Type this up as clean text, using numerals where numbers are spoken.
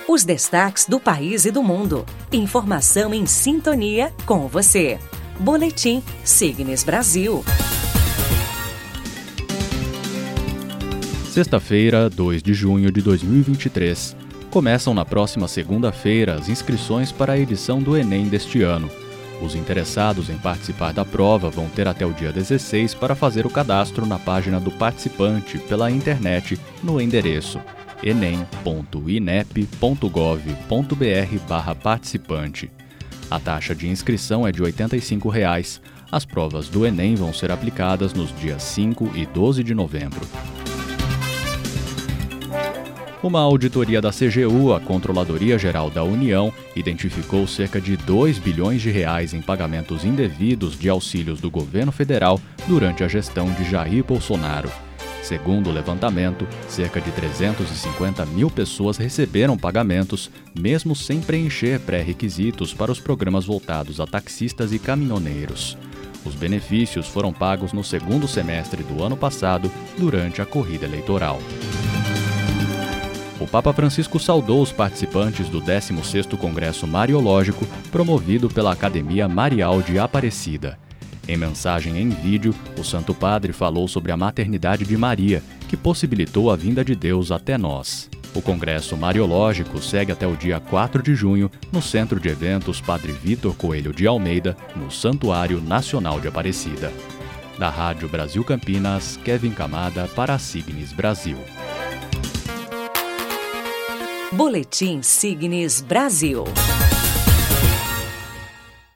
Os destaques do país e do mundo. Informação em sintonia com você. Boletim Signes Brasil. Sexta-feira, 2 de junho de 2023. Começam na próxima segunda-feira as inscrições para a edição do Enem deste ano. Os interessados em participar da prova vão ter até o dia 16 para fazer o cadastro na página do participante pela internet no endereço enem.inep.gov.br/participante. A taxa de inscrição é de R$ 85. As provas do Enem vão ser aplicadas nos dias 5 e 12 de novembro. Uma auditoria da CGU, a Controladoria Geral da União, identificou cerca de R$ 2 bilhões em pagamentos indevidos de auxílios do governo federal durante a gestão de Jair Bolsonaro. Segundo o levantamento, cerca de 350 mil pessoas receberam pagamentos, mesmo sem preencher pré-requisitos para os programas voltados a taxistas e caminhoneiros. Os benefícios foram pagos no segundo semestre do ano passado, durante a corrida eleitoral. O Papa Francisco saudou os participantes do 16º Congresso Mariológico, promovido pela Academia Marial de Aparecida. Em mensagem em vídeo, o Santo Padre falou sobre a maternidade de Maria, que possibilitou a vinda de Deus até nós. O Congresso Mariológico segue até o dia 4 de junho, no Centro de Eventos Padre Vitor Coelho de Almeida, no Santuário Nacional de Aparecida. Da Rádio Brasil Campinas, Kevin Camada para a Signes Brasil. Boletim Signes Brasil.